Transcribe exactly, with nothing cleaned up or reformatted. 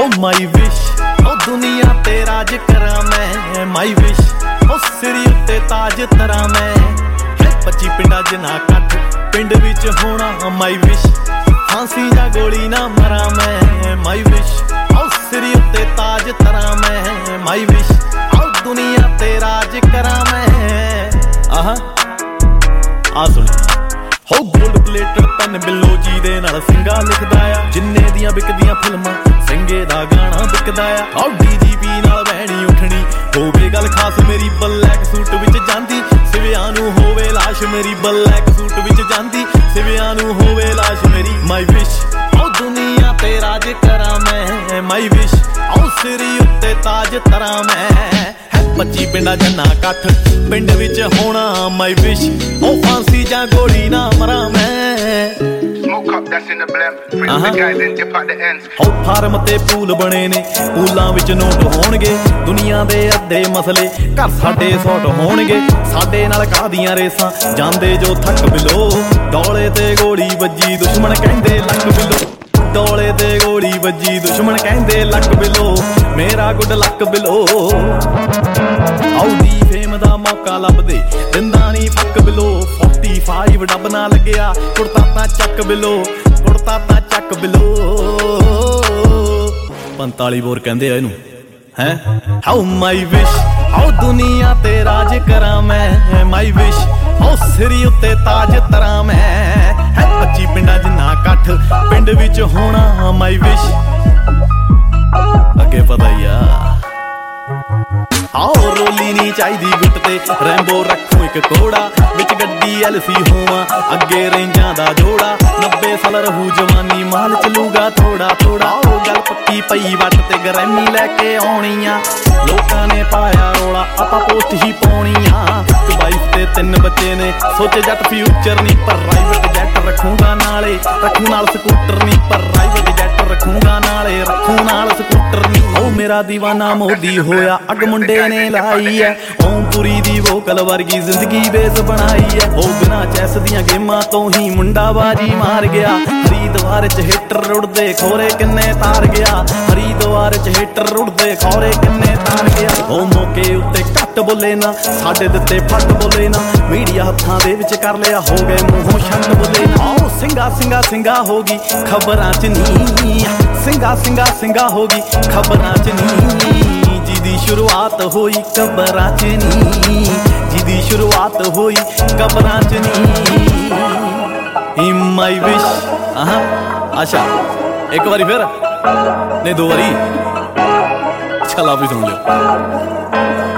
हो my wish ओ दुनिया ते राज करा मैं माई विश ओ सिर उत्ते ताज तरा मैं पच्ची पिंडा जना कट पिंड विच होना माई विश फांसी जा गोली ना मरा मैं माई विश ओ सिर उत्ते ताज तरा मैं माई विश ओ दुनिया ते राज करा मैं आहा आ सुन हो गोल्ड प्लेटेड पेन बिल्लो जी दे नाल सिंगा लिखदा आ जिन्ने दियां विकदियां फिल्मां सिंगे दा गाना विकदा आ ओ डीजीपी नाल बहनी उठनी होवे गल खास मेरी ब्लैक सूट विच जांदी सिवियां नूं होवे लाश मेरी ब्लैक सूट विच जांदी सिवियां नूं होवे लाश मेरी माई विश ओ दुनिया ते राज करा मैं माई विश ओ सिर उत्ते ताज तरा मैं पच्ची पिंडा जन्ना कठ पिंड विच होना माई विश ओ फांसी जा गोली ना मरा मैं हो फार्म ते पूल बने ने पूलां विच नोट होणगे दुनिया दे अद्धे मसले घर साडे सॉट होणगे साडे नाल कादियां रेसां जांदे जो थक बिलो डोले ते गोली वज्जी दुश्मन कहंदे लक बिलो डोले ते गोली वज्जी दुश्मन कहंदे लक बिलो मेरा गुड लक बिलो आउदी फेम दा मौका लभदे दिंदा नी फक बिलो फोर्टी फाइव डब ना लगया कुड़ता ता चक बिलो कुड़ता ता चक बिलो पैंताली बोर कहंदे आ इनू हैं हाउ माई विश हाउ दुनिया ते राज करा मैं माई विश हाउ सिर उत्ते ताज तरा मैं है पच्ची पिंडा जिन्ना कठ पिंड विच होना माई विश अगे पता ही आ आओ रोली नी चाहिदी गुट ते रैंबो रखो एक कोड़ा विच गड्डी एलसी होवा अगे रेंजां दा जोड़ा नब्बे साल रहू जवानी माल चलूगा थोड़ा थोड़ा ओ गल पक्की पई वट ते ग्रैमी लैके आउणियां लोकां ने पाया रोला आपां पोस्ट ही पाउणियां इक वाइफ ते तीन बच्चे ने सोचे जट फ्यूचर नी पर प्राइवेट जैट रखूंगा नाले रखू नाल स्कूटर नी पर प्राइवेट जैट रखूंगा नाले रखू नाल स्कूटर नी ओ मेरा दीवाना मोदी होया अग मुंडे ने लाई है ओमपुरी दी वोकल वर्गी जिंदगी बेस बनाई है ओ बिना चैस दियां गेमां तो ही मुंडा बाजी मार गया हरिद्वार च हिटर उड़दे खोरे किन्ने तार गया हरिद्वार च हिटर उड़दे खोरे किन्ने तार गया ओ मौके उत्ते घट बोले ना साडे दित्ते फट बोले ना मीडिया हत्थां दे विच कर लिया हो गए मूंहों छट बोले ना ओ सिंगा सिंगा सिंगा होगी खबरां च नी सिंगा सिंगा सिंगा होगी खबरां च नी जिदी शुरुआत होई कबरां च नी जिदी शुरुआत होई कबरां च नी माई विश आहा अच्छा एक बारी फिर नहीं दो बारी चला भी सुन लो।